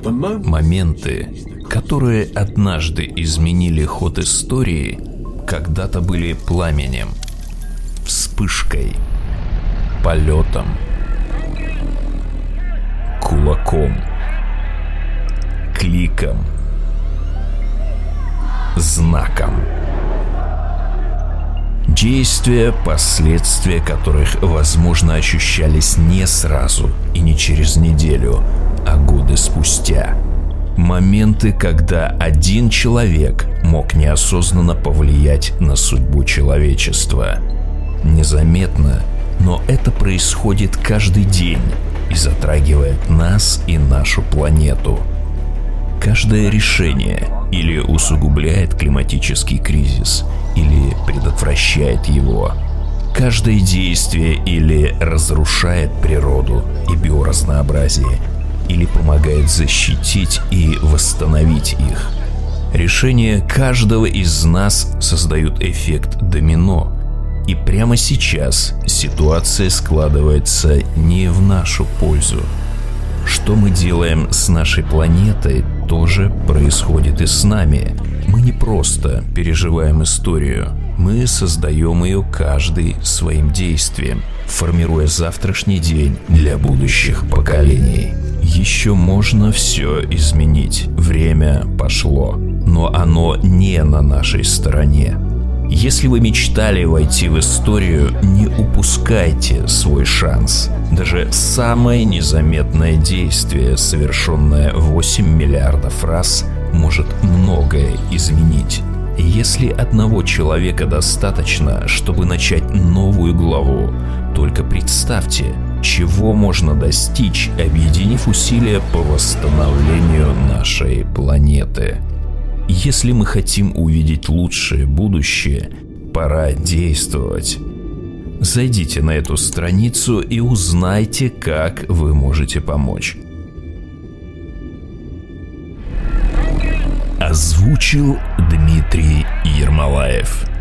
Моменты, которые однажды изменили ход истории, когда-то были пламенем, вспышкой, полетом, кулаком, кликом, знаком. Действия, последствия которых, возможно, ощущались не сразу и не через неделю, а годы спустя. Моменты, когда один человек мог неосознанно повлиять на судьбу человечества. Незаметно, но это происходит каждый день и затрагивает нас и нашу планету. Каждое решение или усугубляет климатический кризис, или предотвращает его. Каждое действие или разрушает природу и биоразнообразие, или помогает защитить и восстановить их. Решения каждого из нас создают эффект домино. И прямо сейчас ситуация складывается не в нашу пользу. Что мы делаем с нашей планетой, тоже происходит и с нами. Мы не просто переживаем историю, мы создаем ее каждый своим действием, формируя завтрашний день для будущих поколений. Еще можно все изменить. Время пошло, но оно не на нашей стороне. Если вы мечтали войти в историю, не упускайте свой шанс. Даже самое незаметное действие, совершенное 8 миллиардов раз, может многое изменить. Если одного человека достаточно, чтобы начать новую главу, только представьте, чего можно достичь, объединив усилия по восстановлению нашей планеты. Если мы хотим увидеть лучшее будущее, пора действовать. Зайдите на эту страницу и узнайте, как вы можете помочь. Озвучил Дмитрий Ермолаев.